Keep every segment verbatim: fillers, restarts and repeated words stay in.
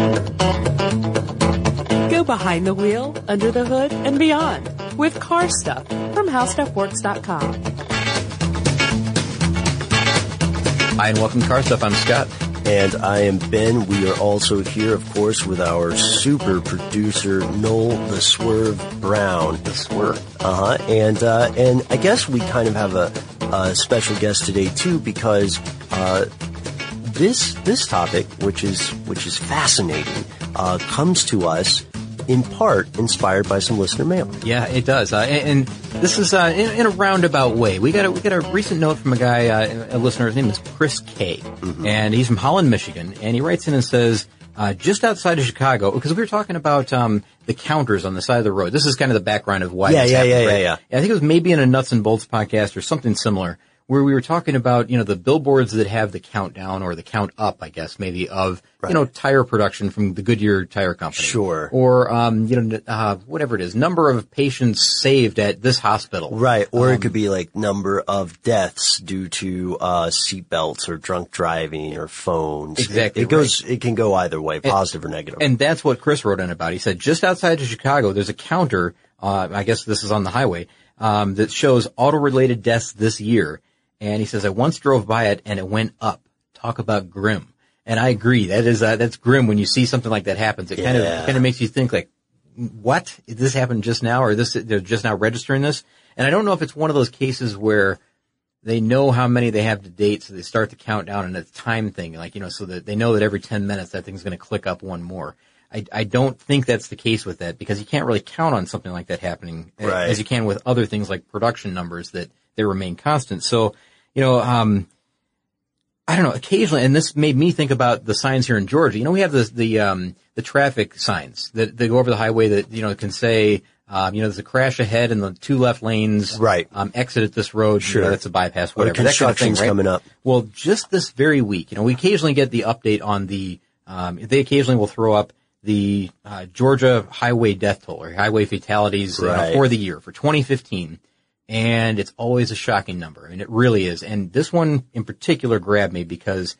Go behind the wheel, under the hood, and beyond with Car Stuff from How Stuff Works dot com. Hi, and welcome to Car Stuff. I'm Scott. And I am Ben. We are also here, of course, with our super producer, Noel the Swerve Brown. The Swerve. Uh-huh. And, uh, and I guess we kind of have a, a special guest today, too, because, uh, this, this topic, which is, which is fascinating, uh, comes to us in part inspired by some listener mail. Yeah, it does. Uh, and, and this is, uh, in, in a roundabout way. We got a, we got a recent note from a guy, uh, a listener. His name is Chris K. Mm-hmm. And he's from Holland, Michigan. And he writes in and says, uh, just outside of Chicago, because we were talking about, um, the counters on the side of the road. This is kind of the background of why yeah, this yeah, happened, yeah, right? yeah, yeah. I think it was maybe in a Nuts and Bolts podcast or something similar, where we were talking about, you know, the billboards that have the countdown or the count up, I guess, maybe of, right. you know, tire production from the Goodyear Tire Company. Sure. Or, um, you know, uh, whatever it is, number of patients saved at this hospital. Right. Or um, it could be like number of deaths due to, uh, seatbelts or drunk driving or phones. Exactly. It, it goes, right. it can go either way, positive and, or negative. And that's what Chris wrote in about. He said, just outside of Chicago, there's a counter, uh, I guess this is on the highway, um, that shows auto-related deaths this year. And he says, I once drove by it and it went up. Talk about grim. And I agree. That is, uh, that's grim when you see something like that happens. It yeah. kind of, kind of makes you think like, what? Did this happen just now? Or this, they're just now registering this? And I don't know if it's one of those cases where they know how many they have to date, so they start the countdown and it's a time thing. Like, you know, so that they know that every ten minutes that thing's going to click up one more. I, I don't think that's the case with that because you can't really count on something like that happening right. as you can with other things like production numbers that they remain constant. So, you know, um, I don't know, occasionally, and this made me think about the signs here in Georgia. You know, we have the, the, um, the traffic signs that, that go over the highway that, you know, can say, um, you know, there's a crash ahead and the two left lanes. Right. Um, exit at this road. Sure. You know, that's a bypass, whatever. Or construction's that kind of thing, right? coming up. Well, just this very week, you know, we occasionally get the update on the, um, they occasionally will throw up the, uh, Georgia highway death toll or highway fatalities right. you know, for the year, for twenty fifteen. And it's always a shocking number. I mean, it really is. And this one in particular grabbed me because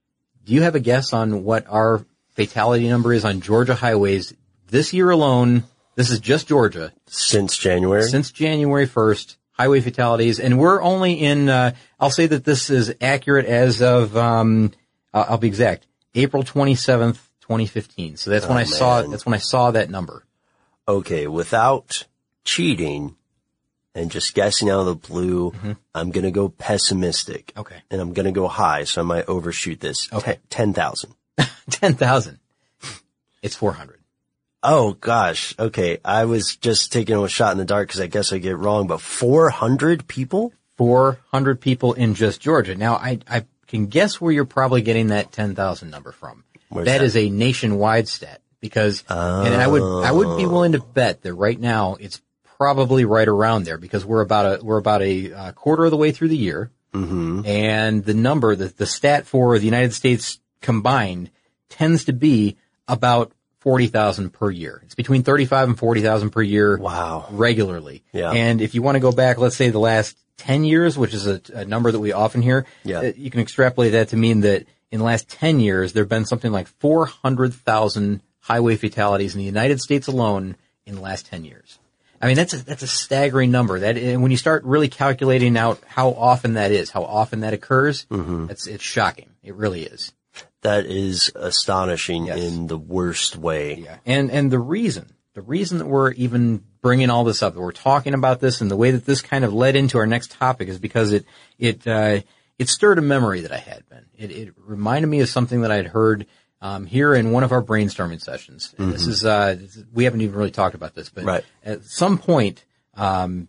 do you have a guess on what our fatality number is on Georgia highways this year alone? This is just Georgia. Since January? Since January first, highway fatalities. And we're only in, uh, I'll say that this is accurate as of, um, uh, I'll be exact, April twenty-seventh, twenty fifteen. So that's oh, when I man. saw, that's when I saw that number. Okay. Without cheating, and just guessing out of the blue, mm-hmm. I'm going to go pessimistic. Okay. And I'm going to go high, so I might overshoot this. Okay. ten thousand. ten thousand. It's four hundred. Oh, gosh. Okay. I was just taking a shot in the dark because I guess I get it wrong, but four hundred people? four hundred people in just Georgia. Now, I, I can guess where you're probably getting that ten thousand number from. Where's that, that is a nationwide stat because, oh. and I would, I would be willing to bet that right now it's probably right around there because we're about a, we're about a uh, quarter of the way through the year. Mm-hmm. And the number, the, the stat for the United States combined tends to be about forty thousand per year. It's between thirty-five and forty thousand per year. Wow. Regularly. Yeah. And if you want to go back, let's say the last ten years, which is a, a number that we often hear, yeah. uh, you can extrapolate that to mean that in the last ten years, there have been something like four hundred thousand highway fatalities in the United States alone in the last ten years. I mean, that's a, that's a staggering number. That, and when you start really calculating out how often that is, how often that occurs, mm-hmm. it's, it's shocking. It really is. That is astonishing yes. in the worst way. Yeah. And, and the reason, the reason that we're even bringing all this up, that we're talking about this and the way that this kind of led into our next topic is because it, it, uh, it stirred a memory that I had, Ben. It, it reminded me of something that I'd heard Um, here in one of our brainstorming sessions. And mm-hmm. this is, uh, this is, we haven't even really talked about this, but right. at some point, um,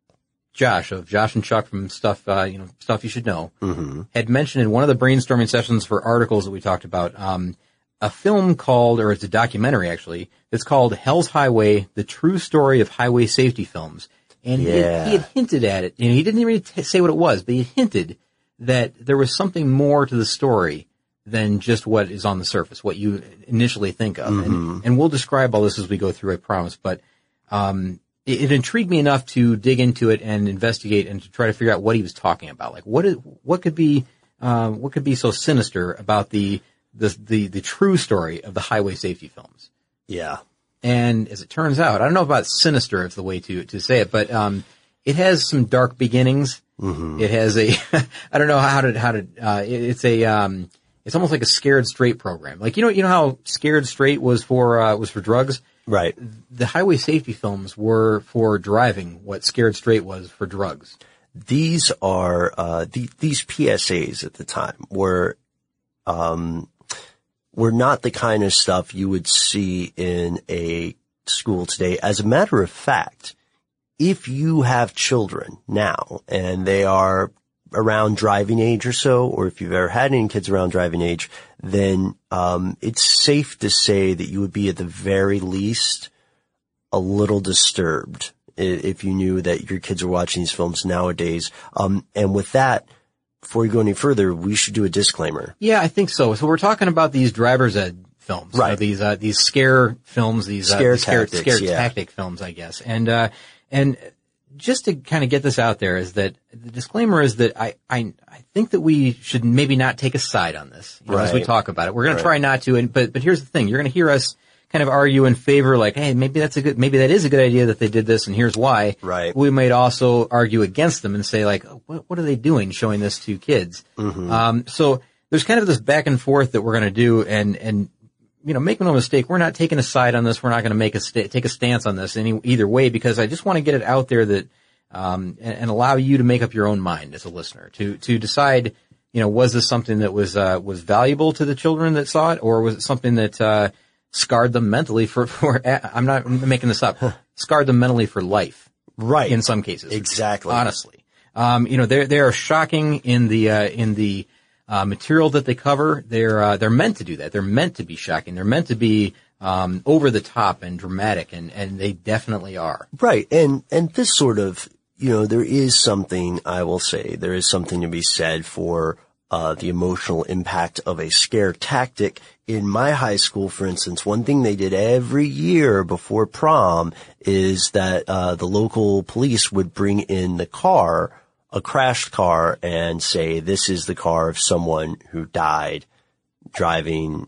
Josh of Josh and Chuck from stuff, uh, you know, stuff you should know, mm-hmm. had mentioned in one of the brainstorming sessions for articles that we talked about, um, a film called, or it's a documentary actually, that's called Hell's Highway, The True Story of Highway Safety Films. And yeah. he, had, he had hinted at it, and he didn't even t- say what it was, but he hinted that there was something more to the story than just what is on the surface, what you initially think of. Mm-hmm. And, and we'll describe all this as we go through, I promise. But um it, it intrigued me enough to dig into it and investigate and to try to figure out what he was talking about. Like, what is, what could be, uh, what could be so sinister about the the, the, the true story of the highway safety films. Yeah. And as it turns out, I don't know about sinister is the way to, to say it, but, um, it has some dark beginnings. Mm-hmm. It has a, I don't know how to, how to, uh, it, it's a, um, it's almost like a Scared Straight program. Like, you know, you know how Scared Straight was for, uh, was for drugs? Right. The highway safety films were for driving what Scared Straight was for drugs. These are, uh, the, these P S As at the time were, um, were not the kind of stuff you would see in a school today. As a matter of fact, if you have children now and they are around driving age or so, or if you've ever had any kids around driving age, then um it's safe to say that you would be at the very least a little disturbed if you knew that your kids are watching these films nowadays. Um and with that, before you go any further, we should do a disclaimer. Yeah, I think so. So we're talking about these driver's ed films, right? You know, these uh, these scare films, these scare uh, these tactics, scare, scare yeah. tactic films, I guess. And uh and just to kind of get this out there is that the disclaimer is that I, I, I think that we should maybe not take a side on this, you know, right. as we talk about it. We're going right. to try not to, and, but, but here's the thing. You're going to hear us kind of argue in favor, like, hey, maybe that's a good, maybe that is a good idea that they did this, and here's why. Right. We might also argue against them and say, like, what, what are they doing showing this to kids? Mm-hmm. Um, so there's kind of this back and forth that we're going to do, and, and, you know, make no mistake, we're not taking a side on this. We're not going to make a sta- take a stance on this any either way, because I just want to get it out there that, um, and, and allow you to make up your own mind as a listener to to decide, you know, was this something that was uh, was valuable to the children that saw it, or was it something that uh, scarred them mentally for for I'm not making this up, scarred them mentally for life, right? In some cases, exactly. Honestly, um, you know, they they are shocking in the uh, in the Uh, material that they cover. They're, uh, they're meant to do that. They're meant to be shocking. They're meant to be, um, over the top and dramatic, and, and they definitely are. Right. And, and this sort of, you know, there is something, I will say, there is something to be said for, uh, the emotional impact of a scare tactic. In my high school, for instance, one thing they did every year before prom is that, uh, the local police would bring in the car, a crashed car, and say, this is the car of someone who died driving,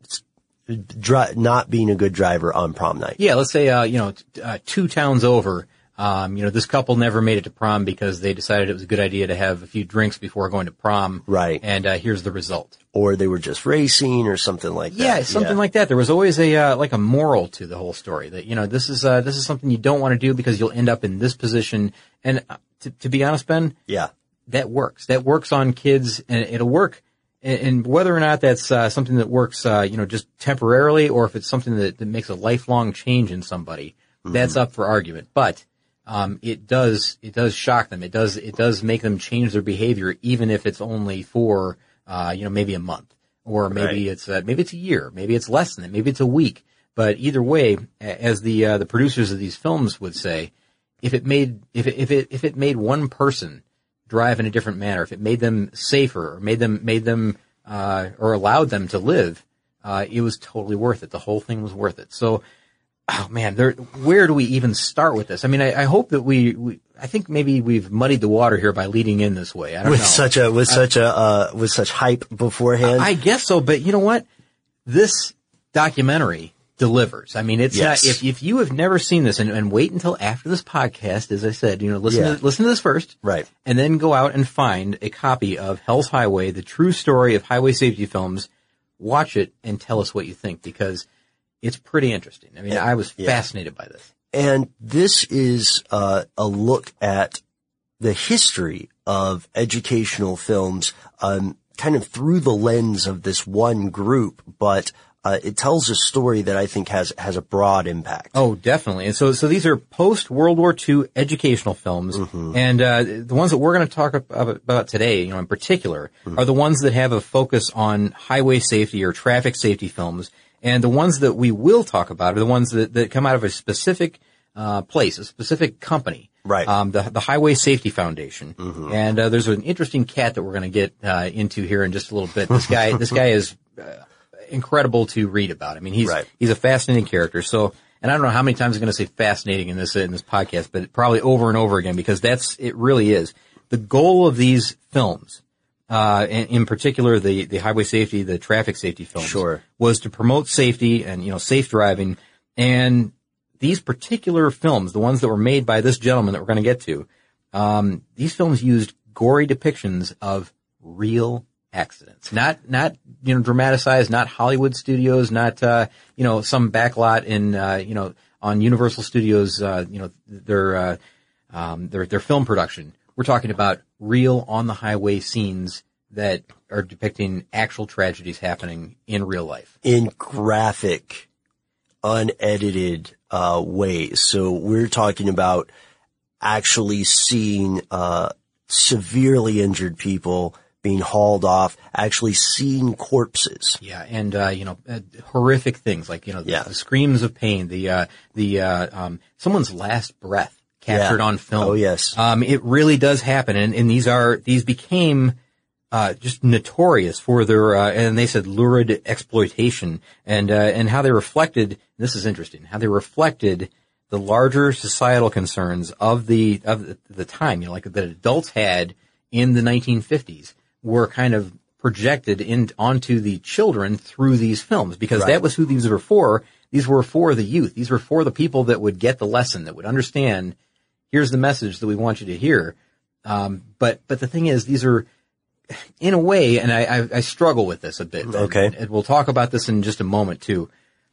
dri- not being a good driver on prom night. Yeah, let's say, uh, you know, t- uh, two towns over, um, you know, this couple never made it to prom because they decided it was a good idea to have a few drinks before going to prom. Right. And, uh, here's the result. Or they were just racing or something like that. Yeah, something yeah. like that. There was always a, uh, like a moral to the whole story that, you know, this is, uh, this is something you don't want to do because you'll end up in this position. And, uh, To, to be honest, Ben, yeah, that works. That works on kids, and it'll work. And, and whether or not that's uh, something that works, uh, you know, just temporarily, or if it's something that, that makes a lifelong change in somebody, mm-hmm. that's up for argument. But um, it does, it does shock them. It does, it does make them change their behavior, even if it's only for, uh, you know, maybe a month, or maybe right. it's uh, maybe it's a year, maybe it's less than that, maybe it's a week. But either way, as the uh, the producers of these films would say, If it made, if it, if it, if it made one person drive in a different manner, if it made them safer, or made them, made them, uh, or allowed them to live, uh, it was totally worth it. The whole thing was worth it. So, oh man, there, where do we even start with this? I mean, I, I hope that we, we, I think maybe we've muddied the water here by leading in this way. I don't with know. such a, with uh, such a, uh, with such hype beforehand. I guess so, but you know what? This documentary delivers. I mean, it's yes. not, if, if you have never seen this, and, and wait until after this podcast, as I said, you know, listen yeah. to, listen to this first. Right. And then go out and find a copy of Hell's Highway, the true story of highway safety films. Watch it and tell us what you think, because it's pretty interesting. I mean, and, I was yeah. fascinated by this. And this is, uh, a look at the history of educational films, um, kind of through the lens of this one group, but Uh, it tells a story that I think has has a broad impact. Oh, definitely. And so, so these are post-World War Two educational films, mm-hmm. and uh, the ones that we're going to talk about today, you know, in particular, mm-hmm. are the ones that have a focus on highway safety or traffic safety films, and the ones that we will talk about are the ones that, that come out of a specific uh, place, a specific company, right? Um, the the Highway Safety Foundation, mm-hmm. and uh, there's an interesting cat that we're going to get uh, into here in just a little bit. This guy, this guy is. Uh, incredible to read about. I mean, he's, right. he's a fascinating character. So, and I don't know how many times I'm going to say fascinating in this, in this podcast, but probably over and over again, because that's, it really is. The goal of these films uh, in, in particular the, the highway safety, the traffic safety films, Sure. was to promote safety and, you know, safe driving. And these particular films, the ones that were made by this gentleman that we're going to get to, um, these films used gory depictions of real accidents, not, not, you know, dramatized, not Hollywood studios, not, uh, you know, some backlot in, uh, you know, on Universal Studios, uh, you know, their, uh, um, their, their film production. We're talking about real on the highway scenes that are depicting actual tragedies happening in real life. In graphic, unedited, uh, ways. So we're talking about actually seeing, uh, severely injured people being hauled off, actually seeing corpses. Yeah, and uh, you know, uh, horrific things like you know the, Yeah. the screams of pain, the uh, the uh, um, someone's last breath captured Yeah. on film. Oh, yes. um, it really does happen, and, and these are these became uh, just notorious for their uh, and they said lurid exploitation, and uh, and how they reflected. This is interesting. How they reflected the larger societal concerns of the of the, the time. You know, like that adults had in the nineteen fifties. Were kind of projected in onto the children through these films because Right. that was who these were for. These were for the youth. These were for the people that would get the lesson, that would understand. Here's the message that we want you to hear. Um, but but the thing is, these are in a way, and I, I, I struggle with this a bit. Okay. And, and we'll talk about this in just a moment too.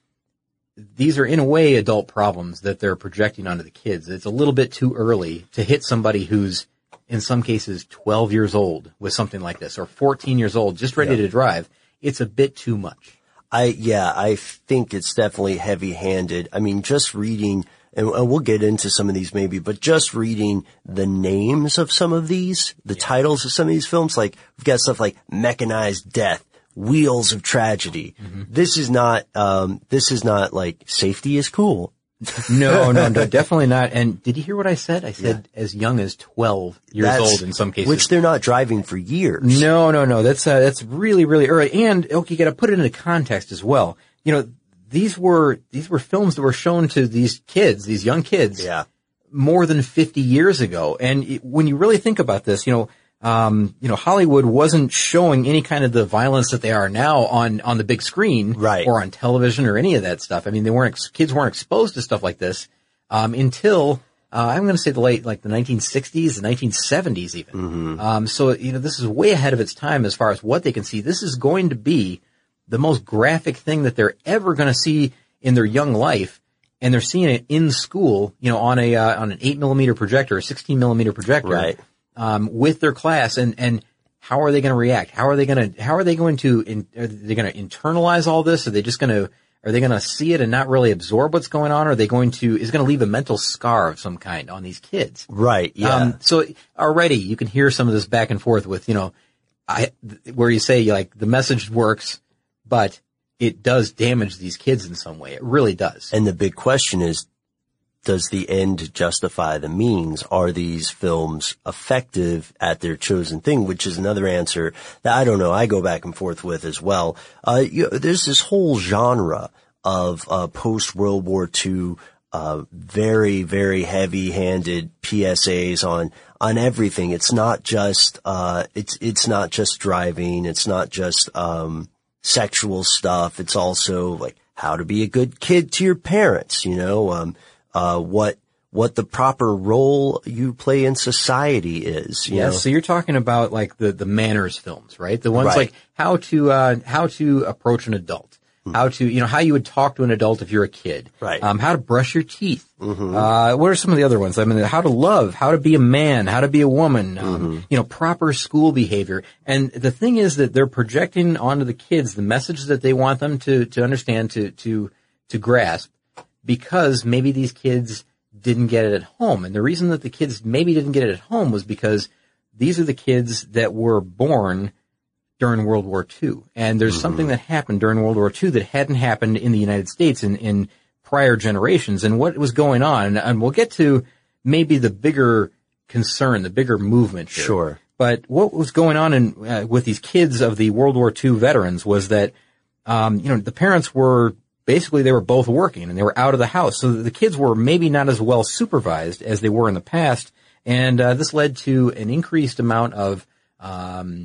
These are in a way adult problems that they're projecting onto the kids. It's a little bit too early to hit somebody who's in some cases twelve years old with something like this, or fourteen years old, just ready Yeah. to drive. It's a bit too much. I, yeah, I think it's definitely heavy-handed. I mean, just reading, and, and we'll get into some of these maybe, but just reading the names of some of these, the titles of some of these films, like, we've got stuff like Mechanized Death, Wheels of Tragedy. Mm-hmm. This is not, um, this is not like, safety is cool. No, no, no, definitely not. And did you hear what I said? I said as young as twelve years That's- old in some cases. Which they're not driving for years. No, no, no. That's uh, that's really, really early. And okay, you got to put it into context as well. You know, these were these were films that were shown to these kids, these young kids, Yeah. more than fifty years ago. And it, when you really think about this, you know, um, you know, Hollywood wasn't showing any kind of the violence that they are now on on the big screen, Right. or on television or any of that stuff. I mean, they weren't ex- kids weren't exposed to stuff like this um, until. Uh, I'm going to say the late, like the nineteen sixties, the nineteen seventies even. Mm-hmm. Um, so, you know, this is way ahead of its time as far as what they can see. This is going to be the most graphic thing that they're ever going to see in their young life. And they're seeing it in school, you know, on a, uh, on an eight millimeter projector, a sixteen millimeter projector, Right. um, with their class. And, and how are they going to react? How are they going to, how are they going to, in, are they going to internalize all this? Are they just going to, Are they going to see it and not really absorb what's going on? Or are they going to, is it going to leave a mental scar of some kind on these kids? Right. Yeah. Um, so already you can hear some of this back and forth with, you know, I, where you say like the message works, but it does damage these kids in some way. It really does. And the big question is, does the end justify the means? Are these films effective at their chosen thing? Which is another answer that I don't know. I go back and forth with as well. Uh, you know, there's this whole genre of, uh, post-World War Two, uh, very, very heavy-handed P S As on, on everything. It's not just, uh, it's, it's not just driving. It's not just, um, sexual stuff. It's also like how to be a good kid to your parents, you know, um, uh, what, what the proper role you play in society is. You Yeah, know? so you're talking about like the, the manners films, right? The ones Right. like how to, uh, how to approach an adult, how to, you know, how you would talk to an adult if you're a kid. Right. Um, how to brush your teeth. Uh, what are some of the other ones? I mean, how to love, how to be a man, how to be a woman, um, you know, proper school behavior. And the thing is that they're projecting onto the kids the message that they want them to, to understand, to, to, to grasp, because maybe these kids didn't get it at home. And the reason that the kids maybe didn't get it at home was because these are the kids that were born during World War Two. And there's mm-hmm. something that happened during World War Two that hadn't happened in the United States in, in prior generations. And what was going on, and we'll get to maybe the bigger concern, the bigger movement here. Sure. But what was going on in, uh, with these kids of the World War Two veterans was that, um, you know, the parents were basically, they were both working and they were out of the house. So the kids were maybe not as well supervised as they were in the past. And, uh, this led to an increased amount of, um,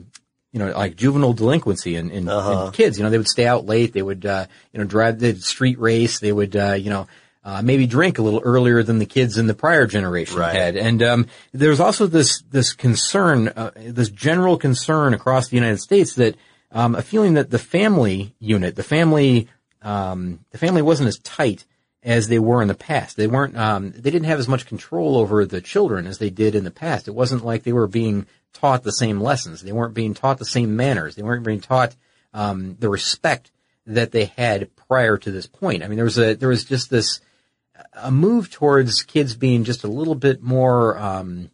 you know, like juvenile delinquency in, in, Uh-huh. in kids. You know, they would stay out late. They would, uh, you know, drive the street race. They would, uh, you know, uh, maybe drink a little earlier than the kids in the prior generation Right. had. And, um, there's also this, this concern, uh, this general concern across the United States that, um, a feeling that the family unit, the family, um, the family wasn't as tight as they were in the past. They weren't, um, they didn't have as much control over the children as they did in the past. It wasn't like they were being taught the same lessons. They weren't being taught the same manners. They weren't being taught, um, the respect that they had prior to this point. I mean, there was a, there was just this, a move towards kids being just a little bit more, um,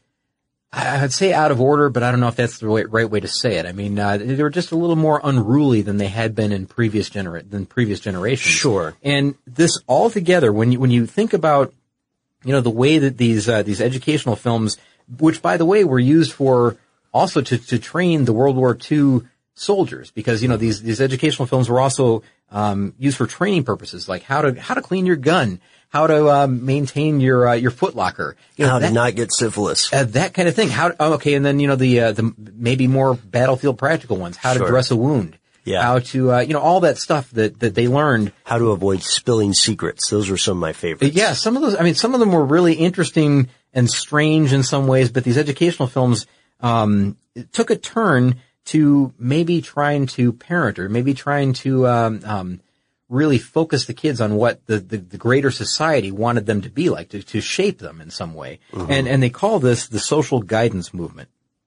I'd say out of order, but I don't know if that's the right, right way to say it. I mean, uh, they were just a little more unruly than they had been in previous genera- than previous generations. Sure. And this all together, when you, when you think about, you know, the way that these, uh, these educational films, which by the way were used for also to, to train the World War Two soldiers, because, you know, these, these educational films were also, um, used for training purposes, like how to, how to clean your gun, how to, um, maintain your, uh, your footlocker. You know, How that, to not get syphilis. uh, that kind of thing. How, oh, okay. And then, you know, the, uh, the maybe more battlefield practical ones, how Sure. to dress a wound. Yeah. How to, uh, you know, all that stuff that, that they learned. How to avoid spilling secrets. Those were some of my favorites. Yeah, some of those, I mean, some of them were really interesting and strange in some ways, but these educational films, um, took a turn to maybe trying to parent or maybe trying to, um, um, really focus the kids on what the, the, the greater society wanted them to be like, to, to shape them in some way. Mm-hmm. And, and they call this the social guidance movement.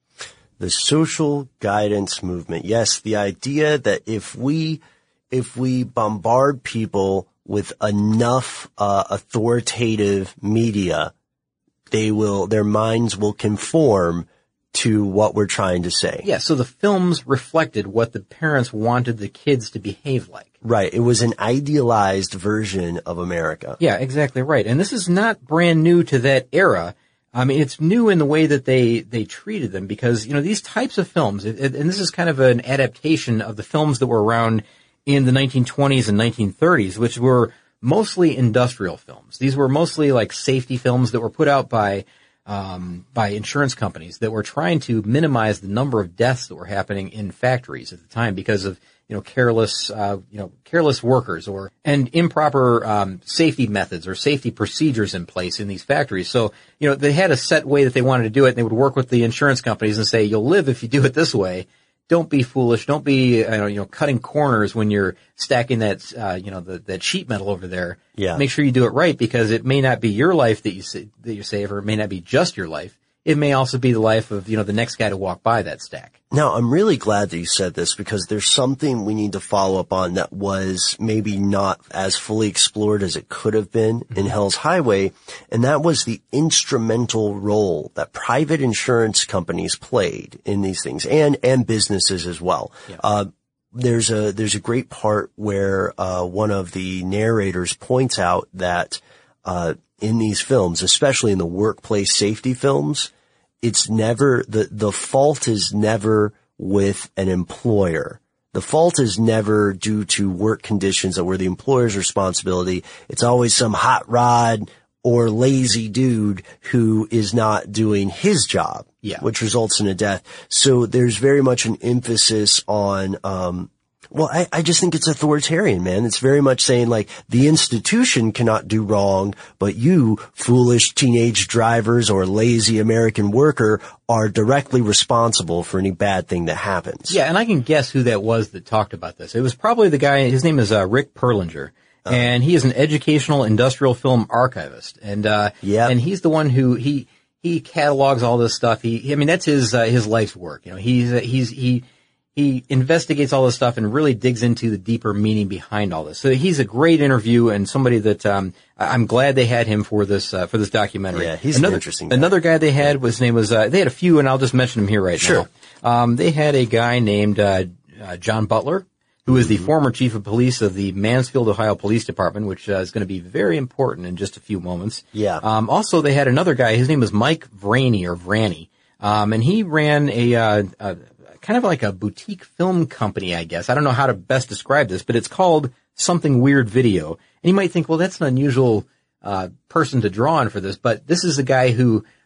The social guidance movement. Yes, the idea that if we, if we bombard people with enough, uh, authoritative media, they will, their minds will conform to what we're trying to say. Yeah, so the films reflected what the parents wanted the kids to behave like. Right. It was an idealized version of America. Yeah, exactly right. And this is not brand new to that era. I mean, it's new in the way that they, they treated them because, you know, these types of films, and this is kind of an adaptation of the films that were around in the nineteen twenties and nineteen thirties, which were mostly industrial films. These were mostly like safety films that were put out by um, by insurance companies that were trying to minimize the number of deaths that were happening in factories at the time because of, you know, careless, uh, you know, careless workers or, and improper, um, safety methods or safety procedures in place in these factories. So, you know, they had a set way that they wanted to do it and they would work with the insurance companies and say, you'll live if you do it this way. Don't be foolish. Don't be, uh, you know, cutting corners when you're stacking that, uh, you know, the, that sheet metal over there. Yeah. Make sure you do it right because it may not be your life that you sa- that you save, or it may not be just your life. It may also be the life of, you know, the next guy to walk by that stack. Now, I'm really glad that you said this because there's something we need to follow up on that was maybe not as fully explored as it could have been mm-hmm. in Hell's Highway, and that was the instrumental role that private insurance companies played in these things, and and businesses as well. Yeah. Uh, there's a there's a great part where uh one of the narrators points out that uh in these films, especially in the workplace safety films, it's never, the, the fault is never with an employer. The fault is never due to work conditions that were the employer's responsibility. It's always some hot rod or lazy dude who is not doing his job, yeah. which results in a death. So there's very much an emphasis on, um, well, I, I just think it's authoritarian, man. It's very much saying like the institution cannot do wrong, but you foolish teenage drivers or lazy American worker are directly responsible for any bad thing that happens. Yeah, and I can guess who that was that talked about this. It was probably the guy, his name is uh, Rick Perlinger. Uh, and he is an educational industrial film archivist. And, uh, yep. and he's the one who, he, he catalogs all this stuff. He, I mean, that's his, uh, his life's work. You know, he's, uh, he's, he, He investigates all this stuff and really digs into the deeper meaning behind all this. So he's a great interview and somebody that um I'm glad they had him for this uh, for this documentary. Yeah, he's another, an interesting guy. Another guy they had was his name was uh, they had a few and I'll just mention him here right sure. now. Um they had a guy named uh, uh John Butler, who is the mm-hmm. former chief of police of the Mansfield, Ohio Police Department, which uh, is going to be very important in just a few moments. Yeah. Um also they had another guy, his name was Mike Vraney or Vraney. Um and he ran a uh, a kind of like a boutique film company, I guess. I don't know how to best describe this, but it's called Something Weird Video. And you might think, well, that's an unusual uh person to draw on for this, but this is a guy who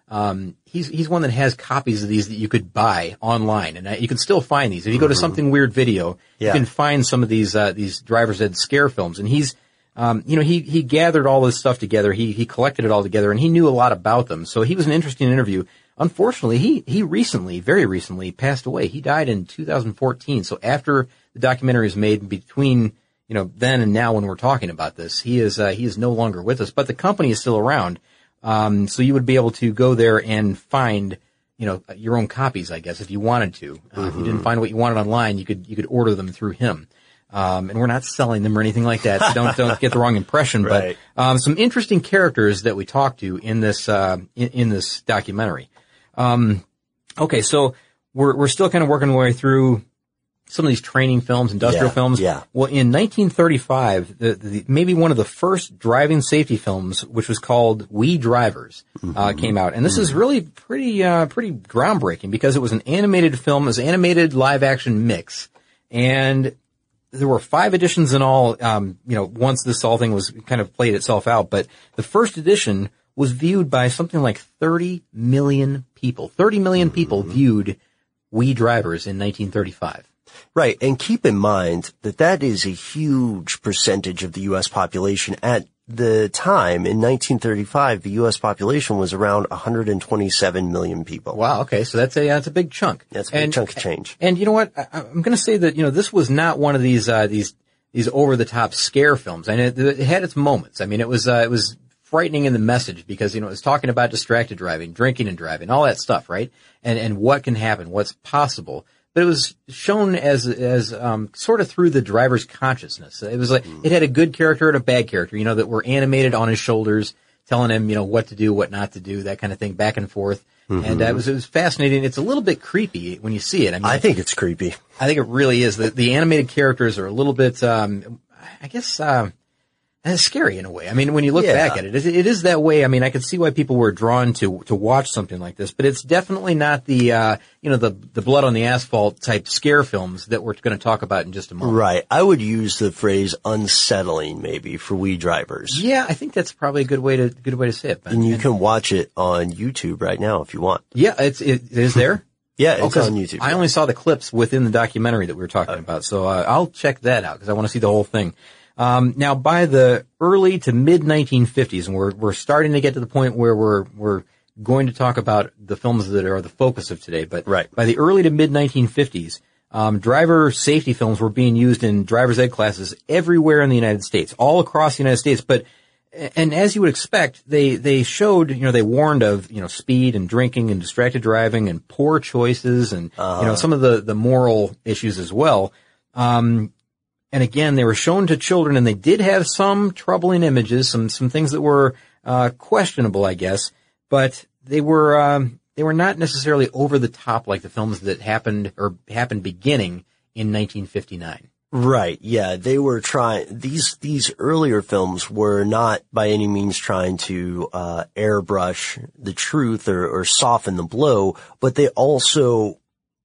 Um, he's, he's one that has copies of these that you could buy online, and uh, you can still find these. If you go to Something Weird Video, Yeah. you can find some of these, uh, these driver's ed scare films. And he's, um, you know, he, he gathered all this stuff together. He, he collected it all together, and he knew a lot about them. So he was an interesting interview. Unfortunately, he, he recently, very recently passed away. He died in two thousand fourteen. So after the documentary was made, between, you know, then and now when we're talking about this, he is, uh, he is no longer with us, but the company is still around. Um, so you would be able to go there and find, you know, your own copies, I guess, if you wanted to. Uh, mm-hmm. If you didn't find what you wanted online, you could, you could order them through him. Um, and we're not selling them or anything like that, so don't, don't get the wrong impression. Right. But, um, some interesting characters that we talked to in this, uh, in, in this documentary. Um, okay, so we're, we're still kind of working our way through some of these training films, industrial yeah, films. Yeah. Well, in nineteen thirty-five, the, the, maybe one of the first driving safety films, which was called We Drivers, mm-hmm. uh, came out. And this mm-hmm. is really pretty, uh, pretty groundbreaking because it was an animated film, it was an animated live action mix. And there were five editions in all, um, you know, once this whole thing was kind of played itself out. But the first edition was viewed by something like thirty million people. thirty million people mm-hmm. viewed We Drivers in nineteen thirty-five. Right, and keep in mind that that is a huge percentage of the U S population. At the time, in nineteen thirty-five, the U S population was around one hundred twenty-seven million people. Wow, okay, so that's a, that's a big chunk. That's a big and, chunk of change. And you know what? I, I'm gonna say that, you know, this was not one of these, uh, these, these over-the-top scare films. And it, it had its moments. I mean, it was, uh, it was frightening in the message because, you know, it was talking about distracted driving, drinking and driving, all that stuff, right? And, and what can happen, what's possible. But it was shown as, as, um, sort of through the driver's consciousness. It was like, it had a good character and a bad character, you know, that were animated on his shoulders, telling him, you know, what to do, what not to do, that kind of thing, back and forth. Mm-hmm. And uh, it was, it was fascinating. It's a little bit creepy when you see it. I mean, I think it's creepy. I think it really is. The, the animated characters are a little bit, um, I guess, um, it's scary in a way. I mean, when you look yeah. back at it, it, it is that way. I mean, I could see why people were drawn to, to watch something like this, but it's definitely not the, uh, you know, the, the blood on the asphalt type scare films that we're going to talk about in just a moment. Right. I would use the phrase unsettling maybe for We Drivers. Yeah, I think that's probably a good way to, good way to say it, Ben. And you and, can watch it on YouTube right now if you want. Yeah, it's, it, it is there. Yeah, it's oh, on YouTube. I only saw the clips within the documentary that we were talking okay. about, so uh, I'll check that out because I want to see the whole thing. Um, now by the early to mid nineteen fifties, and we're, we're starting to get to the point where we're, we're going to talk about the films that are the focus of today, but right. by the early to mid nineteen fifties, um, driver safety films were being used in driver's ed classes everywhere in the United States, all across the United States, but, and as you would expect, they, they showed, you know, they warned of, you know, speed and drinking and distracted driving and poor choices and, uh-huh. you know, some of the, the moral issues as well. Um, And again, they were shown to children, and they did have some troubling images, some some things that were uh questionable, I guess. But they were um, they were not necessarily over the top like the films that happened or happened beginning in nineteen fifty-nine. Right. Yeah, they were trying. These these earlier films were not by any means trying to uh airbrush the truth or, or soften the blow, but they also,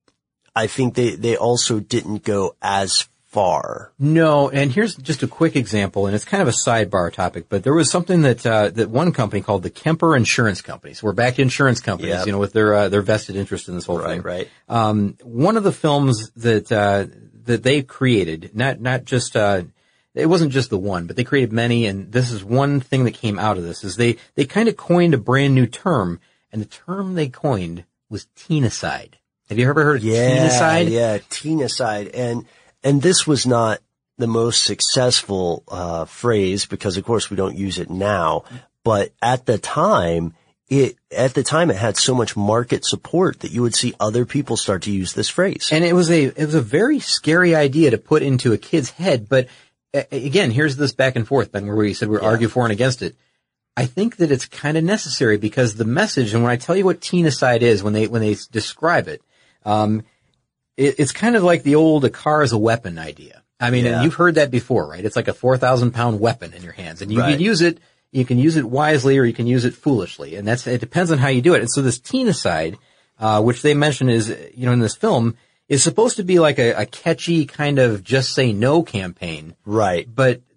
I think they they also didn't go as far. No, and here's just a quick example, and it's kind of a sidebar topic, but there was something that uh that one company called the Kemper Insurance Company. So we're back to insurance companies, yep. you know, with their uh, their vested interest in this whole right, thing. Right, Um one of the films that uh that they created, not not just uh it wasn't just the one, but they created many, and this is one thing that came out of this, is they they kind of coined a brand new term, and the term they coined was teenicide. Have you ever heard of yeah, teenicide? Yeah, teenicide. And And this was not the most successful uh phrase because, of course, we don't use it now. But at the time, it at the time it had so much market support that you would see other people start to use this phrase. And it was a it was a very scary idea to put into a kid's head. But uh, again, here's this back and forth, Ben, where we said we're yeah. argue for and against it. I think that it's kind of necessary because the message, and when I tell you what teenicide is, when they when they describe it, um. It's kind of like the old "a car is a weapon" idea. I mean, yeah. and you've heard that before, right? It's like a four thousand pound weapon in your hands, and you right. can use it. You can use it wisely, or you can use it foolishly, and that's it. Depends on how you do it. And so this teenicide, uh, which they mention is, you know, in this film, is supposed to be like a, a catchy kind of "just say no" campaign, right? But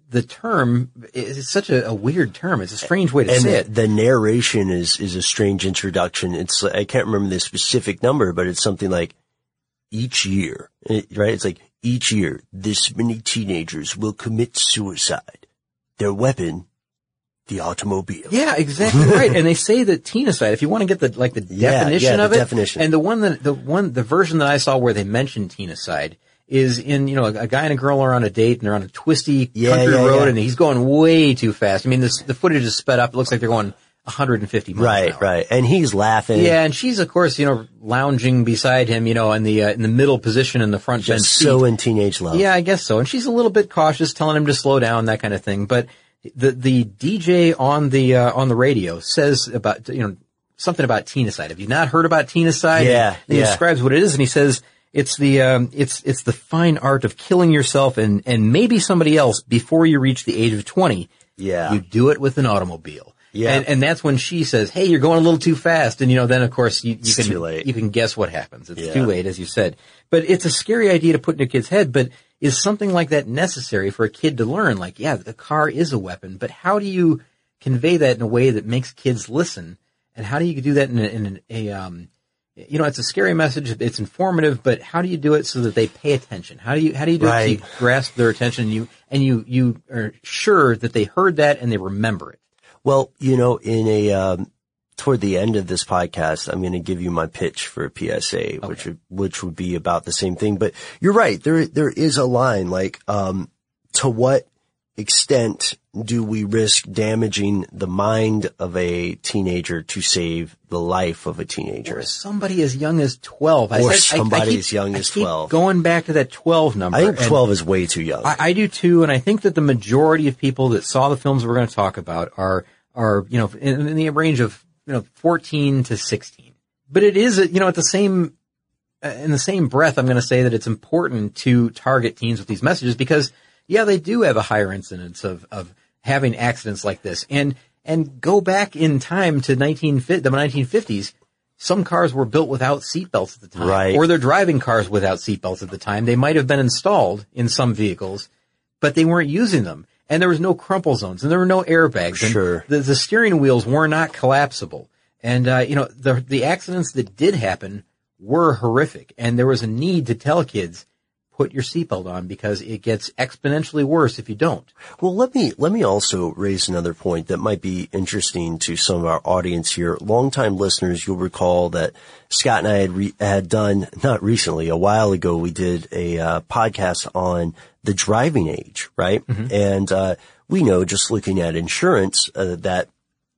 the term is such a, a weird term. It's a strange way to and say the, it. The narration is, is a strange introduction. It's, I can't remember the specific number, but it's something like each year, right? It's like each year, this many teenagers will commit suicide. Their weapon, the automobile. Yeah, exactly right. And they say that teenicide, if you want to get the, like the Yeah, definition yeah, the of it. definition. And the one that, the one, the version that I saw where they mentioned teenicide is in, you know, a, a guy and a girl are on a date and they're on a twisty Yeah, country yeah, road yeah. and he's going way too fast. I mean, this, the footage is sped up. It looks like they're going one hundred fifty miles Right, an hour. right. And he's laughing. Yeah, and she's of course, you know, lounging beside him, you know, in the, uh, in the middle position in the front bench Just seat. so in teenage love. Yeah, I guess so. And she's a little bit cautious, telling him to slow down, that kind of thing. But the, the D J on the, uh, on the radio says about, you know, something about teenicide. Have you not heard about teenicide? Yeah, And he yeah. describes what it is and he says, It's the um, it's it's the fine art of killing yourself and and maybe somebody else before you reach the age of twenty. Yeah. You do it with an automobile. Yeah. And and that's when she says, "Hey, you're going a little too fast." And you know, then of course you, you It's can too late. you can guess what happens. It's Yeah. too late, as you said. But it's a scary idea to put in a kid's head. But is something like that necessary for a kid to learn? Like, yeah, the car is a weapon, but how do you convey that in a way that makes kids listen? And how do you do that in a, in a um you know, it's a scary message. It's informative, but how do you do it so that they pay attention? How do you, how do you do it so Right. you grasp their attention and you, and you, you are sure that they heard that and they remember it? Well, you know, in a, um, toward the end of this podcast, I'm going to give you my pitch for a P S A, which would, which would be about the same thing. But you're right. There, there is a line like, um, to what extent do we risk damaging the mind of a teenager to save the life of a teenager? Or somebody as young as twelve. I Or said- I- I somebody keep- as young I as keep twelve. Going back to that twelve number. I think and twelve is way too young. I, I do too, and I think that the majority of people that saw the films we're going to talk about are, are, you know, in, in the range of, you know, fourteen to sixteen. But it is, you know, at the same, uh, in the same breath, I'm going to say that it's important to target teens with these messages because, yeah, they do have a higher incidence of, of having accidents like this. And, and go back in time to nineteen, the nineteen fifties. Some cars were built without seatbelts at the time. Right. Or they're driving cars without seatbelts at the time. They might have been installed in some vehicles, but they weren't using them. And there was no crumple zones and there were no airbags. And Sure. the, the steering wheels were not collapsible. And, uh, you know, the, the accidents that did happen were horrific. And there was a need to tell kids, put your seatbelt on because it gets exponentially worse if you don't. Well, let me, let me also raise another point that might be interesting to some of our audience here. Longtime listeners, you'll recall that Scott and I had re- had done, not recently, a while ago, we did a uh, podcast on the driving age, right? Mm-hmm. And, uh, we know just looking at insurance, uh, that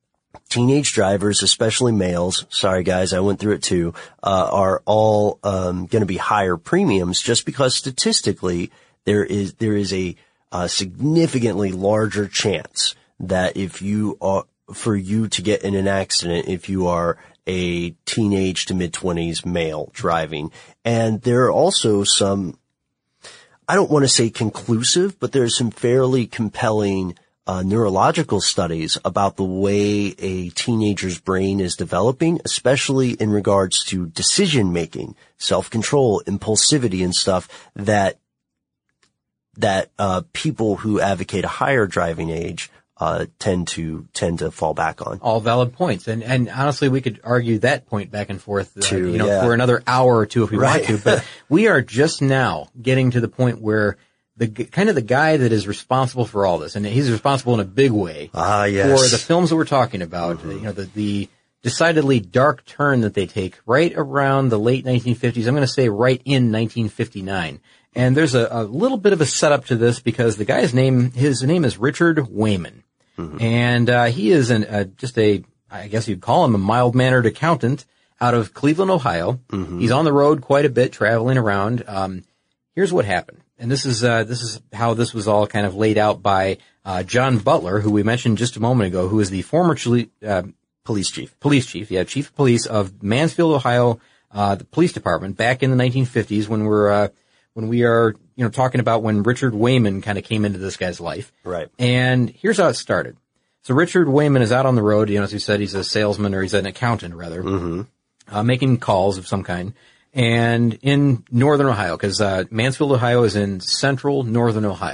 teenage drivers, especially males, sorry guys, I went through it too, uh, are all, um, going to be higher premiums just because statistically there is, there is a, uh, significantly larger chance that if you are, for you to get in an accident, if you are a teenage to mid twenties male driving. And there are also some, I don't want to say conclusive, but there's some fairly compelling Uh, neurological studies about the way a teenager's brain is developing, especially in regards to decision making, self-control, impulsivity and stuff that, that, uh, people who advocate a higher driving age, uh, tend to, tend to fall back on. All valid points. And, and honestly, we could argue that point back and forth, uh, Too, you know, yeah. for another hour or two if we Right. want to. But we are just now getting to the point where the kind of the guy that is responsible for all this, and he's responsible in a big way Ah, yes. for the films that we're talking about, mm-hmm. you know, the, the decidedly dark turn that they take right around the late nineteen fifties. I'm going to say right in nineteen fifty-nine. And there's a, a little bit of a setup to this because the guy's name, his name is Richard Wayman. Mm-hmm. And, uh, he is an, uh, just a, I guess you'd call him a mild-mannered accountant out of Cleveland, Ohio. Mm-hmm. He's on the road quite a bit, traveling around. Um, here's what happened. And this is, uh, this is how this was all kind of laid out by, uh, John Butler, who we mentioned just a moment ago, who is the former, uh, police chief, police chief, yeah, chief of police of Mansfield, Ohio, uh, the police department back in the nineteen fifties when we're, uh, when we are, you know, talking about when Richard Wayman kind of came into this guy's life. Right. And here's how it started. So Richard Wayman is out on the road, you know, as you said, he's a salesman or he's an accountant rather, mm-hmm. uh, making calls of some kind. And in northern Ohio, because uh, Mansfield, Ohio is in central northern Ohio.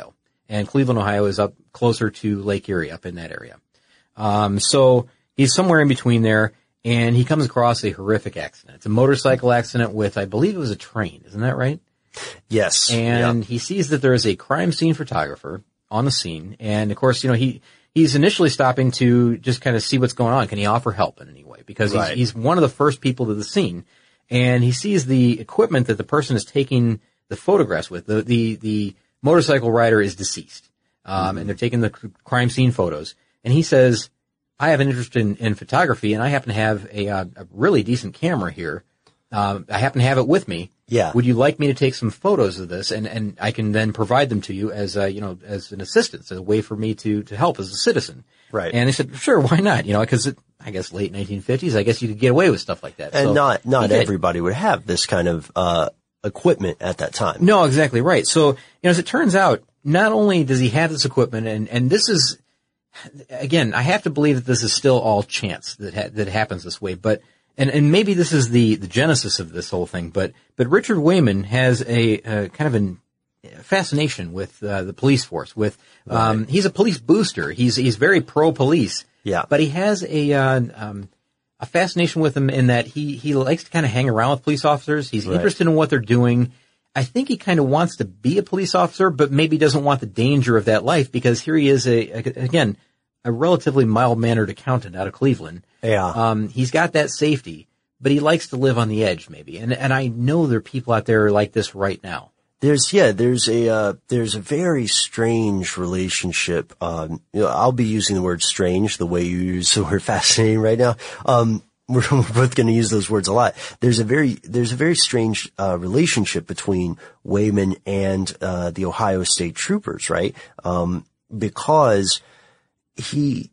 and Cleveland, Ohio is up closer to Lake Erie, up in that area. Um, so he's somewhere in between there, and he comes across a horrific accident. It's a motorcycle accident with, I believe it was a train. Isn't that right? Yes. And yep. he sees that there is a crime scene photographer on the scene. And of course, you know, he, he's initially stopping to just kind of see what's going on. Can he offer help in any way? Because right. he's, he's one of the first people to the scene. And he sees the equipment that the person is taking the photographs with. The, the, the motorcycle rider is deceased. Um, mm-hmm. and they're taking the crime scene photos. And he says, I have an interest in, in photography, and I happen to have a, uh, a really decent camera here. Um, I happen to have it with me. Yeah. Would you like me to take some photos of this, and, and I can then provide them to you as a, you know, as an assistance, as a way for me to, to help as a citizen. Right. And they said, sure, why not? You know, because I guess late nineteen fifties, I guess you could get away with stuff like that. And so not, not everybody would have this kind of, uh, equipment at that time. No, exactly right. So, you know, as it turns out, not only does he have this equipment, and, and this is, again, I have to believe that this is still all chance that ha- that happens this way, but and and maybe this is the the genesis of this whole thing. But but Richard Wayman has a, a kind of an fascination with uh, the police force. With um, right. he's a police booster. He's he's very pro police. Yeah. But he has a uh, um, a fascination with them in that he he likes to kind of hang around with police officers. He's right. interested in what they're doing. I think he kind of wants to be a police officer, but maybe doesn't want the danger of that life, because here he is, a, a again, a relatively mild-mannered accountant out of Cleveland. Yeah. Um, he's got that safety, but he likes to live on the edge, maybe. And and I know there are people out there like this right now. There's, yeah, there's a, uh, there's a very strange relationship. Um, you know, I'll be using the word strange the way you use the word fascinating right now. Um, We're, we're both going to use those words a lot. There's a very, there's a very strange, uh, relationship between Wayman and, uh, the Ohio State Troopers, right? Um, because he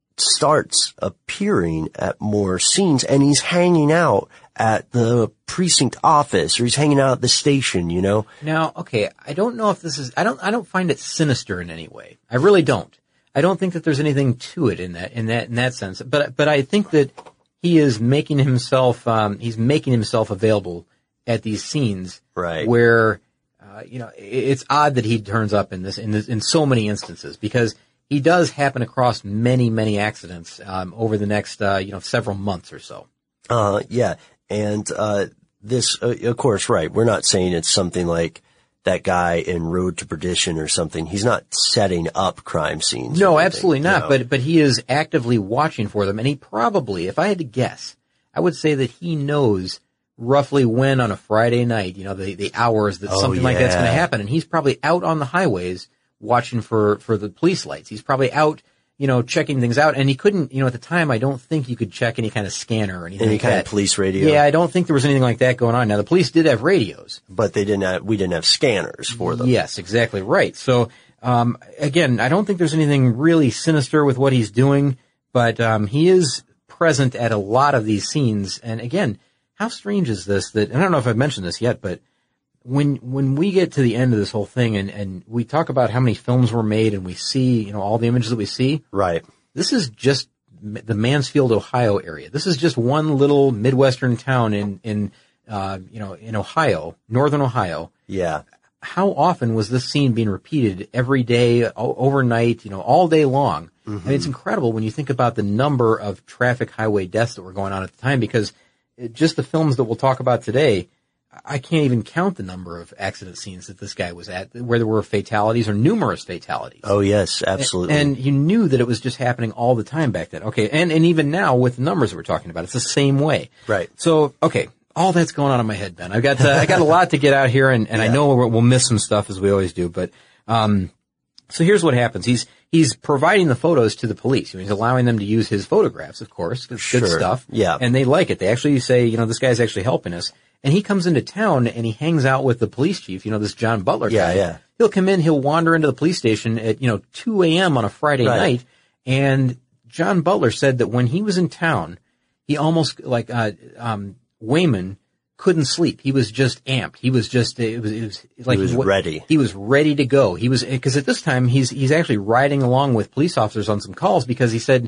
starts appearing at more scenes, and he's hanging out at the precinct office, or he's hanging out at the station, you know? Now, okay, I don't know if this is, I don't, I don't find it sinister in any way. I really don't. I don't think that there's anything to it in that, in that, in that sense. But, but I think that he is making himself, um, he's making himself available at these scenes. Right. Where, uh, you know, it's odd that he turns up in this, in this, in so many instances, because he does happen across many, many accidents, um, over the next, uh, you know, several months or so. Uh, yeah. And, uh, this, uh, of course, right. We're not saying it's something like that guy in Road to Perdition or something. He's not setting up crime scenes. No, absolutely not. No. But, but he is actively watching for them. And he probably, if I had to guess, I would say that he knows roughly when on a Friday night, you know, the, the hours that oh, something yeah. like that's going to happen. And he's probably out on the highways watching for, for the police lights. He's probably out, you know, checking things out. And he couldn't, you know, at the time, I don't think you could check any kind of scanner or anything Any like kind that. of police radio. Yeah, I don't think there was anything like that going on. Now, the police did have radios. But they didn't have, we didn't have scanners for them. Yes, exactly right. So, um, again, I don't think there's anything really sinister with what he's doing, but, um, he is present at a lot of these scenes. And again, how strange is this that, and I don't know if I've mentioned this yet, but when, when we get to the end of this whole thing and, and we talk about how many films were made and we see, you know, all the images that we see. Right. This is just the Mansfield, Ohio area. This is just one little Midwestern town in, in, uh, you know, in Ohio, northern Ohio. Yeah. How often was this scene being repeated every day, o- overnight, you know, all day long? Mm-hmm. And it's incredible when you think about the number of traffic highway deaths that were going on at the time, because it, just the films that we'll talk about today, I can't even count the number of accident scenes that this guy was at where there were fatalities or numerous fatalities. Oh, yes, absolutely. And, and you knew that it was just happening all the time back then. Okay. And, and even now with the numbers that we're talking about, it's the same way. Right. So, okay. All that's going on in my head, Ben. I've got, uh, I got a lot to get out here, and, and yeah. I know we'll, we'll miss some stuff as we always do, but, um, so here's what happens. He's, he's providing the photos to the police. He's allowing them to use his photographs, of course. It's sure. good stuff. Yeah. And they like it. They actually say, you know, this guy's actually helping us. And he comes into town and he hangs out with the police chief, you know, this John Butler yeah, guy. Yeah, yeah. He'll come in, he'll wander into the police station at, you know, two a.m. on a Friday right. night. And John Butler said that when he was in town, he almost, like, uh, um, Wayman couldn't sleep. He was just amped. He was just, it was, it was like, he was what, ready. He was ready to go. He was, cause at this time he's, he's actually riding along with police officers on some calls, because he said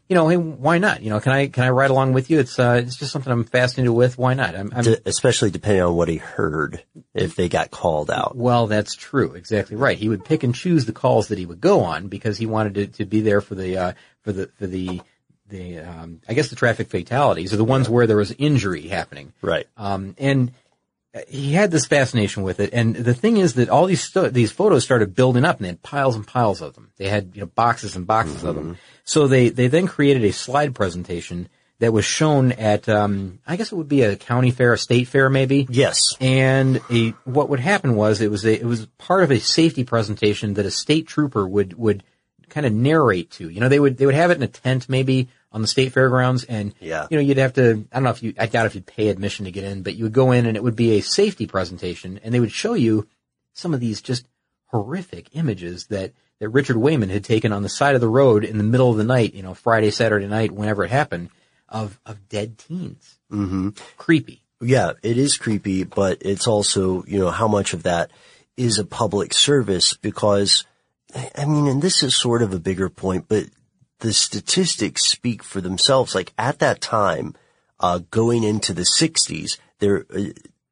you know, hey, why not? You know, can I, can I ride along with you? It's, uh, it's just something I'm fascinated with. Why not? I'm, I'm De- especially depending on what he heard, if they got called out. Well, that's true. Exactly right. He would pick and choose the calls that he would go on because he wanted to, to be there for the, uh, for the, for the, the, um, I guess the traffic fatalities are the ones where there was injury happening. Right. Um, and he had this fascination with it. And the thing is that all these, sto- these photos started building up and they had piles and piles of them. They had, you know, boxes and boxes mm-hmm. of them. So they, they then created a slide presentation that was shown at, um, I guess it would be a county fair, a state fair maybe. Yes. And a, what would happen was it was a, it was part of a safety presentation that a state trooper would, would kind of narrate to. You know, they would, they would have it in a tent maybe on the state fairgrounds and, yeah. you know, you'd have to, I don't know if you, I doubt if you'd pay admission to get in, but you would go in and it would be a safety presentation and they would show you some of these just horrific images that, that Richard Wayman had taken on the side of the road in the middle of the night, you know, Friday, Saturday night, whenever it happened, of, of dead teens. Mm-hmm. Creepy. Yeah, it is creepy, but it's also, you know, how much of that is a public service because, I mean, and this is sort of a bigger point, but the statistics speak for themselves. Like at that time, uh, going into the sixties, there, uh,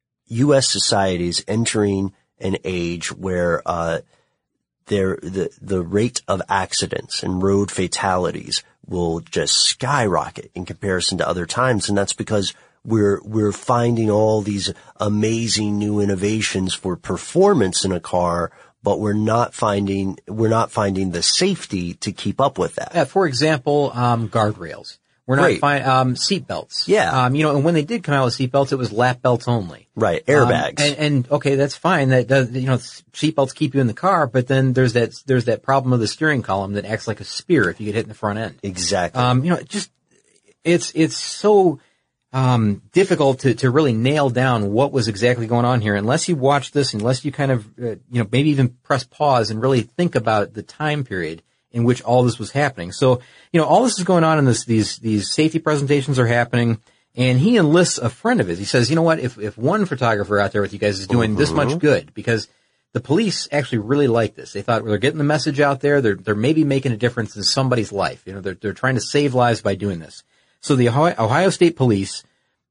U S society is entering an age where, uh, there, the, the rate of accidents and road fatalities will just skyrocket in comparison to other times. And that's because we're, we're finding all these amazing new innovations for performance in a car, but we're not finding, we're not finding the safety to keep up with that. Yeah, for example, um, guardrails. We're not Right. finding, um, seatbelts. Yeah. Um, you know, and when they did come out with seatbelts, it was lap belts only. Right. Airbags. Um, and, and okay, that's fine. That does, you know, seatbelts keep you in the car, but then there's that, there's that problem of the steering column that acts like a spear if you get hit in the front end. Exactly. Um, you know, just, it's, it's so, um, difficult to, to really nail down what was exactly going on here unless you watch this, unless you kind of, uh, you know, maybe even press pause and really think about the time period in which all this was happening. So, you know, all this is going on in this, these, these safety presentations are happening and he enlists a friend of his. He says, you know what, if, if one photographer out there with you guys is doing mm-hmm. this much good, because the police actually really like this. They thought, well, they're getting the message out there. They're, they're maybe making a difference in somebody's life. You know, they're, they're trying to save lives by doing this. So the Ohio, Ohio State Police,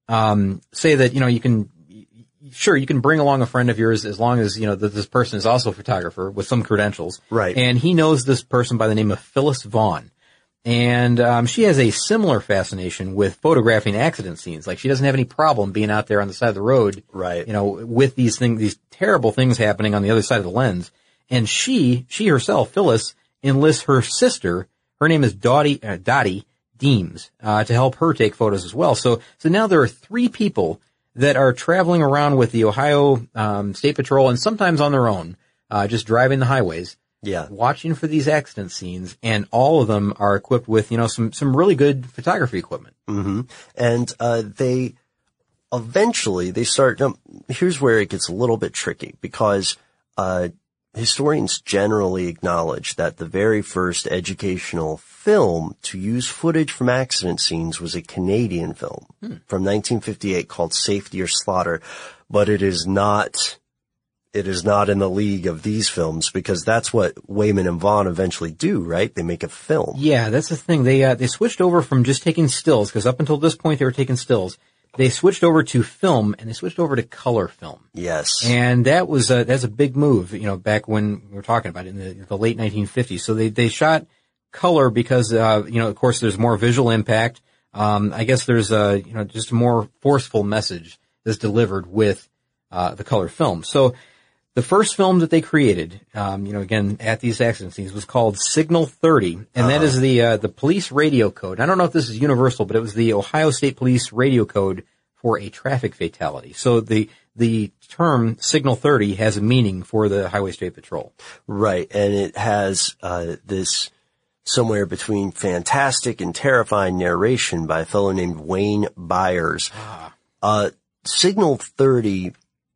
um, say that, you know, you can, sure, you can bring along a friend of yours as long as, you know, that this person is also a photographer with some credentials. Right. And he knows this person by the name of Phyllis Vaughn. And, um, she has a similar fascination with photographing accident scenes. Like she doesn't have any problem being out there on the side of the road. Right. You know, with these things, these terrible things happening on the other side of the lens. And she, she herself, Phyllis, enlists her sister, her name is Dottie, uh, Dottie Deems, uh, to help her take photos as well. So, so now there are three people that are traveling around with the Ohio um, State Patrol and sometimes on their own, uh, just driving the highways, yeah, watching for these accident scenes, and all of them are equipped with, you know, some some really good photography equipment. Mm-hmm. And uh, they eventually they start. Now, here's where it gets a little bit tricky because uh, historians generally acknowledge that the very first educational film to use footage from accident scenes was a Canadian film hmm. from nineteen fifty-eight called Safety or Slaughter, but it is not, it is not in the league of these films because that's what Wayman and Vaughn eventually do, right? They make a film. Yeah, that's the thing. They, uh, they switched over from just taking stills because up until this point they were taking stills. They switched over to film and they switched over to color film. Yes. And that was a, that's a big move, you know, back when we were talking about it in the, the late nineteen fifties. So they, they shot color because, uh, you know, of course there's more visual impact. Um, I guess there's a, you know, just a more forceful message that's delivered with, uh, the color film. So the first film that they created, um, you know, again, at these accident scenes was called Signal thirty. And uh-huh. that is the, uh, the police radio code. I don't know if this is universal, but it was the Ohio State Police radio code for a traffic fatality. So the, the term Signal thirty has a meaning for the Highway State Patrol. Right. And it has, uh, this, somewhere between fantastic and terrifying narration by a fellow named Wayne Byers. Ah. Uh, Signal thirty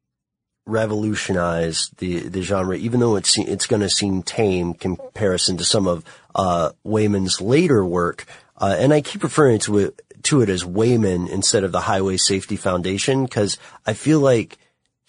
revolutionized the, the genre, even though it's, it's gonna seem tame comparison to some of, uh, Wayman's later work. Uh, and I keep referring to it, to it as Wayman instead of the Highway Safety Foundation, cause I feel like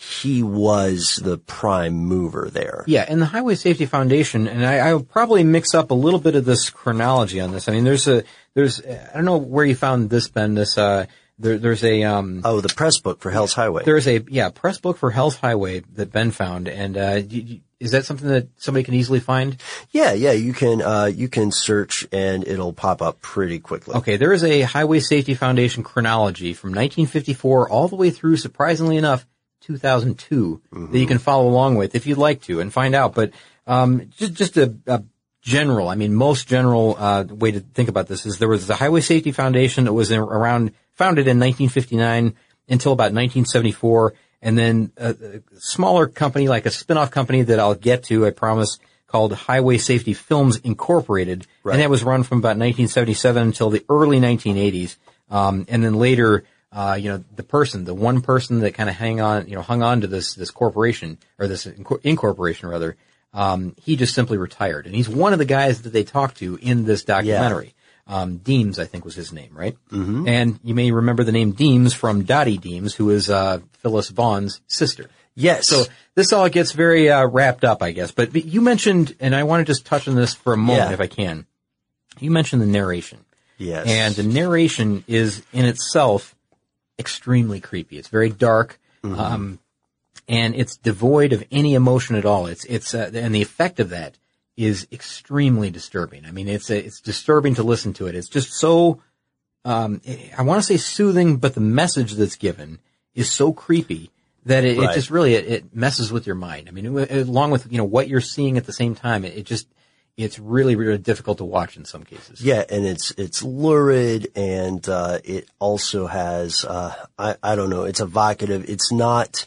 he was the prime mover there. Yeah, and the Highway Safety Foundation, and I, I'll probably mix up a little bit of this chronology on this. I mean, there's a, there's, I don't know where you found this, Ben, this, uh, there, there's a, um. Oh, the press book for Hell's Highway. There's a, yeah, press book for Hell's Highway that Ben found, and, uh, you, you, is that something that somebody can easily find? Yeah, yeah, you can, uh, you can search and it'll pop up pretty quickly. Okay, there is a Highway Safety Foundation chronology from nineteen fifty-four all the way through, surprisingly enough, two thousand two, mm-hmm. that you can follow along with if you'd like to and find out. But, um, just, just a, a general, I mean, most general, uh, way to think about this is there was the Highway Safety Foundation that was in, around, founded in nineteen fifty-nine until about nineteen seventy-four. And then a, a smaller company, like a spin-off company that I'll get to, I promise, called Highway Safety Films Incorporated. Right. And that was run from about nineteen seventy-seven until the early nineteen eighties. Um, and then later, uh, you know, the person, the one person that kind of hang on, you know, hung on to this, this corporation, or this incorporation rather, um, he just simply retired. And he's one of the guys that they talked to in this documentary. Yeah. Um, Deems, I think was his name, right? Mm-hmm. And you may remember the name Deems from Dottie Deems, who is, uh, Phyllis Vaughn's sister. Yes. So this all gets very, uh, wrapped up, I guess. But, but you mentioned, and I want to just touch on this for a moment yeah. if I can. You mentioned the narration. Yes. And the narration is in itself extremely creepy. It's very dark. Mm-hmm. Um, and it's devoid of any emotion at all. It's, it's, uh, and the effect of that is extremely disturbing. I mean, it's a, it's disturbing to listen to it. It's just so, um, I want to say soothing, but the message that's given is so creepy that it, right. it just really, it, it messes with your mind. I mean, it, along with, you know, what you're seeing at the same time, it, it just, it's really, really difficult to watch in some cases. Yeah, and it's, it's lurid and, uh, it also has, uh, I, I don't know, it's evocative. It's not,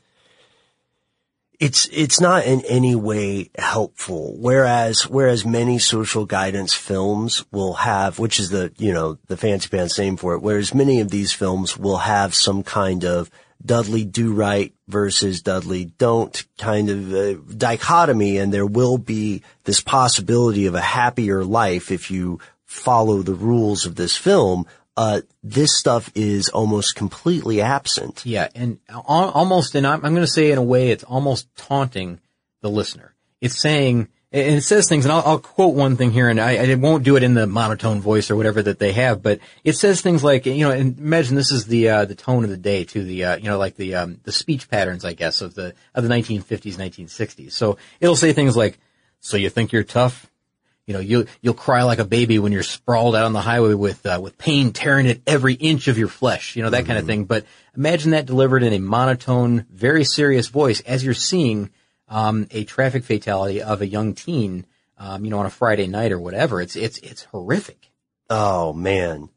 It's, it's not in any way helpful. Whereas, whereas many social guidance films will have, which is the, you know, the fancy pants name for it, whereas many of these films will have some kind of Dudley do right versus Dudley don't kind of uh, dichotomy, and there will be this possibility of a happier life if you follow the rules of this film. Uh, this stuff is almost completely absent. Yeah, and al- almost, and I'm, I'm going to say in a way, it's almost taunting the listener. It's saying, and it says things, and I'll, I'll quote one thing here, and I, I won't do it in the monotone voice or whatever that they have, but it says things like, you know, and imagine this is the, uh, the tone of the day to the, uh, you know, like the, um, the speech patterns, I guess, of the, of the nineteen fifties, nineteen sixties. So it'll say things like, so you think you're tough? You know, you'll, you'll cry like a baby when you're sprawled out on the highway with, uh, with pain tearing at every inch of your flesh, you know, that mm-hmm. kind of thing. But imagine that delivered in a monotone, very serious voice as you're seeing, um, a traffic fatality of a young teen, um, you know, on a Friday night or whatever. It's, it's, it's horrific. Oh, man.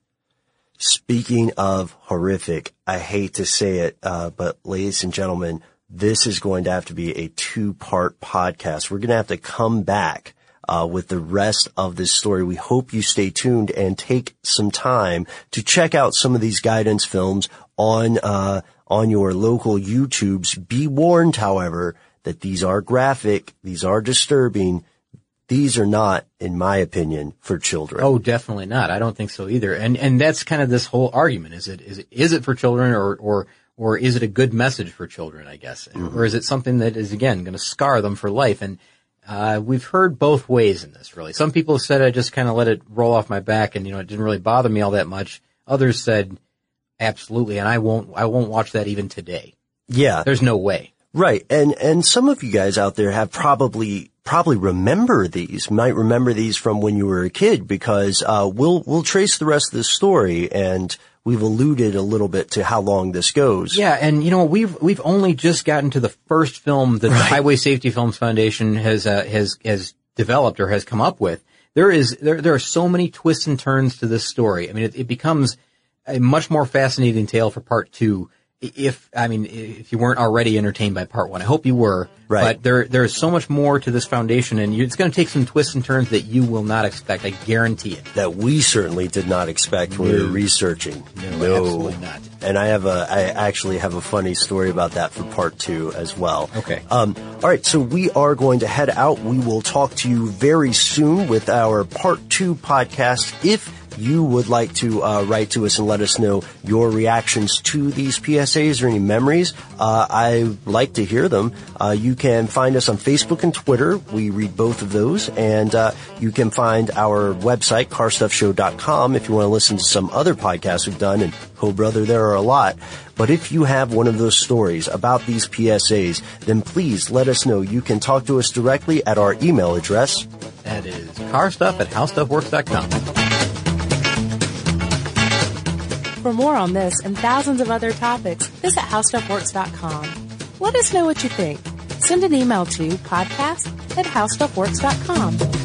Speaking of horrific, I hate to say it, uh, but ladies and gentlemen, this is going to have to be a two-part podcast. We're going to have to come back Uh, with the rest of this story. We hope you stay tuned and take some time to check out some of these guidance films on, uh, on your local YouTubes. Be warned, however, that these are graphic, these are disturbing. These are not, in my opinion, for children. Oh, definitely not. I don't think so either. And, and that's kind of this whole argument. Is it, is it, is it for children or, or, or is it a good message for children, I guess? Mm-hmm. Or is it something that is, again, going to scar them for life? And, Uh, we've heard both ways in this, really. Some people have said I just kind of let it roll off my back and, you know, it didn't really bother me all that much. Others said, absolutely, and I won't, I won't watch that even today. Yeah. There's no way. Right. And, and some of you guys out there have probably, probably remember these, might remember these from when you were a kid because, uh, we'll, we'll trace the rest of this story and we've alluded a little bit to how long this goes. Yeah, and you know, we've we've only just gotten to the first film that right. the Highway Safety Films Foundation has uh, has has developed or has come up with. There is there there are so many twists and turns to this story. I mean, it, it becomes a much more fascinating tale for part two. If I mean, if you weren't already entertained by part one, I hope you were. Right. But there there is so much more to this foundation, and you, it's going to take some twists and turns that you will not expect. I guarantee it. That we certainly did not expect when no. we were researching. No, no, absolutely not. And I have a, I actually have a funny story about that for part two as well. Okay. Um. All right. So we are going to head out. We will talk to you very soon with our part two podcast. If you would like to uh, write to us and let us know your reactions to these P S As or any memories, uh, I like to hear them. Uh, you can find us on Facebook and Twitter. We read both of those. And uh, you can find our website, car stuff show dot com, if you want to listen to some other podcasts we've done. And, oh, brother, there are a lot. But if you have one of those stories about these P S As, then please let us know. You can talk to us directly at our email address. That is carstuff at howstuffworks dot com. For more on this and thousands of other topics, visit how stuff works dot com. Let us know what you think. Send an email to podcast at how stuff works dot com.